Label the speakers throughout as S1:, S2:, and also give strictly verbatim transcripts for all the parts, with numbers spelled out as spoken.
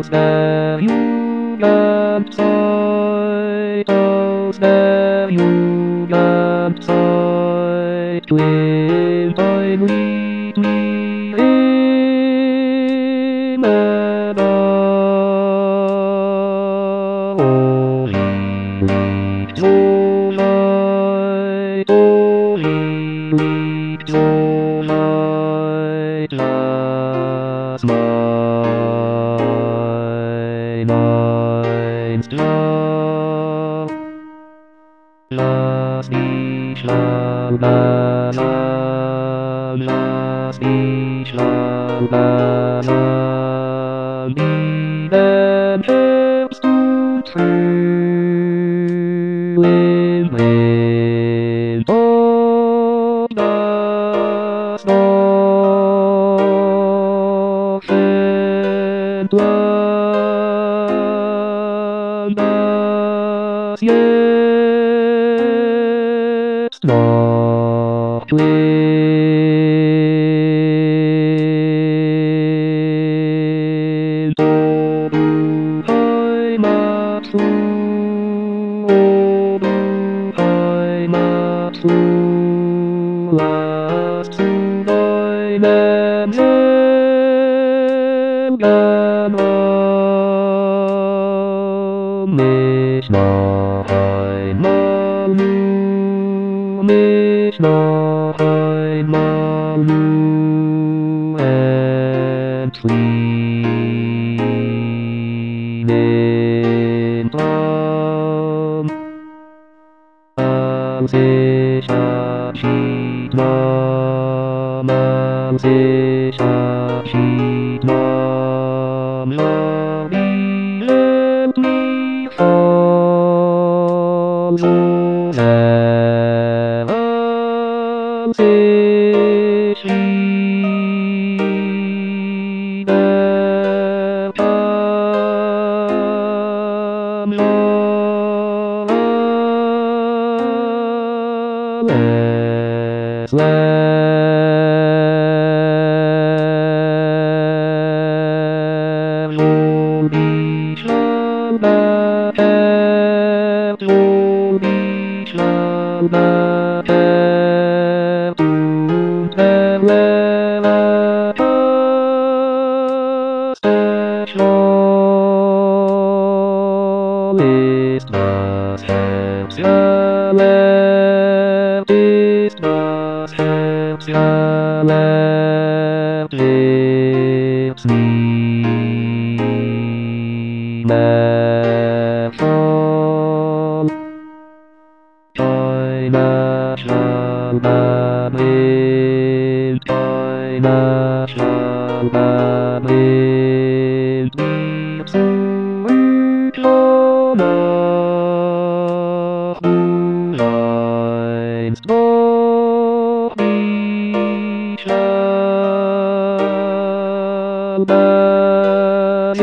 S1: aus der Jugendzeit, aus der Jugendzeit quillt ein Lied mir immer da. Oh, sie liegt so weit, oh, sie liegt so weit, lass mein einst drauf. Lass mich schlafen, lass mich schlafen, wie den Herbst und Frühling bringt, ob das noch entlang das jetzt noch quillt. O du Heimat, o du Heimat, lass zu deinem selben Raum mich noch einmal nur, mich noch einmal nur entfliehen im Traum. Als ich Abschied nahm, als ich Abschied nahm, war die Welt mir voll so sehr, als ich wieder kam, war alles leer. Hol mich schnell, hol mich schnell und erlebe das Verschloss ist das Herz erlebt, ist das Herz erlebt, wird's nie mehr voll. Keiner Schlange bringt, keiner Schlange bringt mir zurück, wonach du einst doch mich schlafst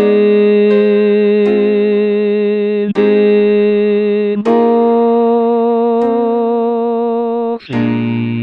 S1: in den Morgen.